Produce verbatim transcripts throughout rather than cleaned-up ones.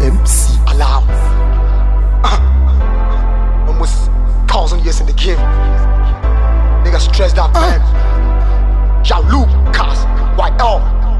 M C Alarm. Uh, almost thousand years in the game. Nigga stressed out, man. Ja Lucas, Y L.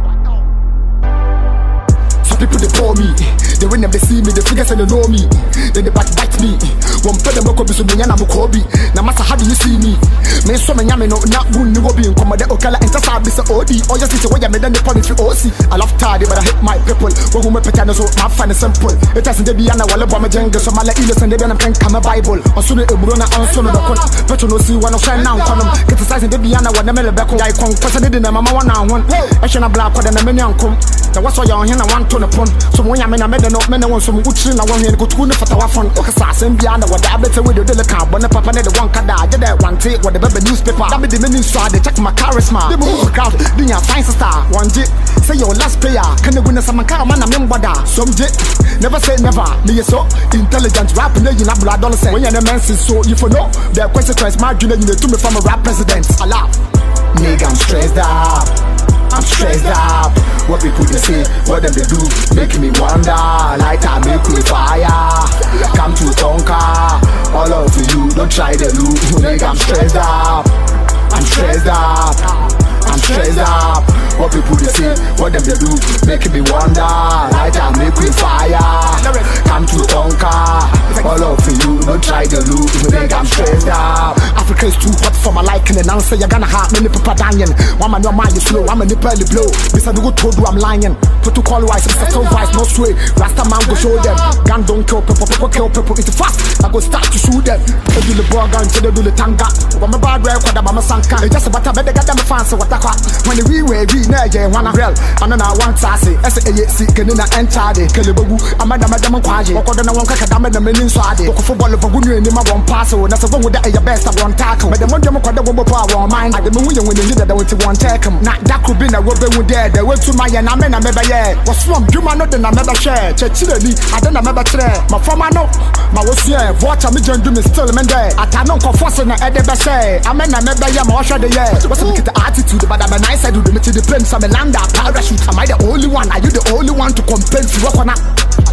Some people they call me, they when they see me, they figure say they know me. Then they backbite me. One pay them go be so many na mukobi. Na matter how do you see me? Me so many me no na gun no be in come de okala enter sa be say O D. Or just say where me then they punish you O C. I love tardy but I hate my people. Go who me pet no so my find simple. It has to be ana wala bo me jenga so mala innocent they be na pen come Bible. Oso no eburo na onso no dokon. Petro no see one of shine now konom. Criticize they be ana wala me le beko. Guy kon kwasa de na mama one na one. E shena black kwa na me nyankom. Na waso ya on here na one to the pon. So when ya me na me de no me na won so mu utri na won here ko tu ne fata wa fon. Okasa asem bia na wada better with the car, but the papa the one kada. I did that one take what the baby newspaper. That be the menu so they check my charisma. They move crowd, do ya find star. One J, say your last player. Can you win some car man? I'm bada. Some J, never say never. Me so intelligent rap in the blood adolescent. When you're the man so you for know the consequence. My junior you to me from a rap president. Allah, nigga, I'm stressed up. I'm stressed up. What people they say, what them they do, make me wonder. Light I make me fire. Come to Tonka. All of you, don't try the loop. Nigga, I'm stressed up. I'm stressed up. I'm stressed up. What people they say, what them they do, make me wonder. Light I make me fire. Come to Tonka. All of you, don't try the loop. Nigga, I'm stressed up. Africa is too hot for my liking, and answer you're gonna have many people dying. One man, your mind is slow. I'm a nipple blow. This I go told you I'm lying. Protocol wise, it's a so vice, no sway. Rasta man go show them. Gun don't kill people, people kill people. It's fast. I go start to shoot them. They do the ball gun, they do the tanga. When my bad real, what I'm a sanka. It's just about a better get them a fancy what I call. When the we we ne je wanna real. And then I want to say, S A A C, can in a entire Kelebu. I'm a madam Kwaji. What on the one kaka dam and the meaning swadi. Walk football of a good in my one pass. So that's a one with the best I want tackle. But the one them quite the one power mind. I the moon when you did that want to one take him. Not that could be a rubber with there. They went to my and I mean I remember yeah. Was from you man not then I never share. Chechili, I don't remember today. My former no. My was here. Watch me join me still man there. I can't know forcing at the best. I mean I remember yeah, my the year. What's the attitude, but I'm a nice I do the to the plane. Some land parachute. Am I the only one? Are you the only one to compare to work on that?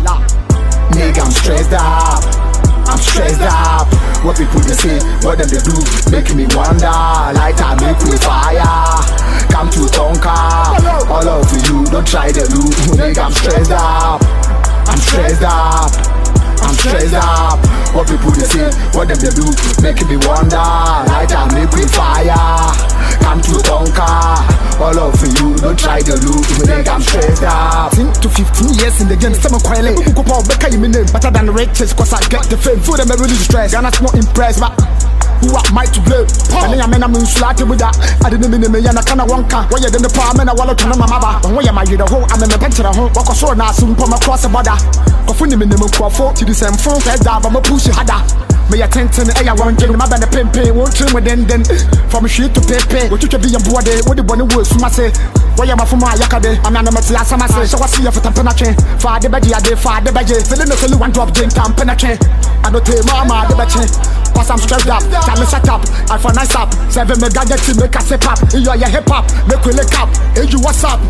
Nigga, I'm stressed up. I'm stressed up. What people they say, what them they do, make me wonder. Light I make me fire. Come to Tonka. All of you, don't try the loop. Nigga, I'm stressed up. I'm stressed up. I'm stressed up. What people they say, what them they do, make me wonder. Light I make me fire. Come to Tonka. All of you, don't try the loop. Nigga, I'm stressed up. ten to fifteen years in the game, some quietly. Who call back in me better than the riches, cause I get the fame. Food them really stressed. I'm not more impressed, but who am I to blame? And then I mean I'm in slaughter with that. I didn't mean me and I can't want car. Why you in the palm and I want to know my mother. When you marry the home, I'm in the pension at home. Walk a short now, soon come across the border. Coffee minimum for forty to the same phone. Head down, I'm a push harder. Me attention, I want to my band of pimp, won't trim with then then. From sheet to paper, what you can be a body, what the bonnet was, my say. Why am I from my yakade? I'm not a Matias, I say, so I see you for temperature. Father Baji, I did father Baji, feeling the one drop drink, I'm penetrate. I don't tell mama, the battery. Cause I'm stressed up, time to shut up, I for nice up. Seven mega get to make a step up. You are your hip hop, make we lick up. Hey, you what's up?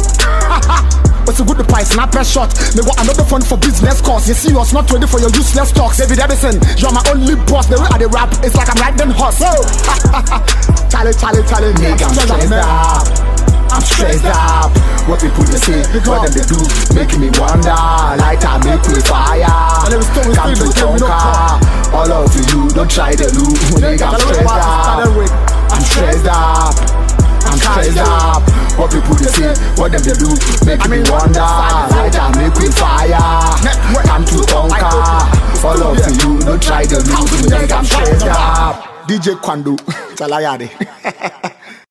What's a good price, not press shot. Me want another phone for business course. You serious, not ready for your useless talks. David Edison, you're my only boss. The way I the rap, it's like I'm riding horse. Oh, Charlie, Charlie, Charlie, nigga, I'm stressed up. I'm stressed up. What people they say, what them they do, make me wonder. Light I make me fire. Come to Tonka. All of you, don't try the loop. Nigga, I'm stressed up. I'm stressed up. I'm stressed up. What people they say, what them they do, make me wonder. Light I make me fire. Come to Tonka. All of you, don't try the loop. Nigga, I'm stressed up. D J Kwando, Chalayade.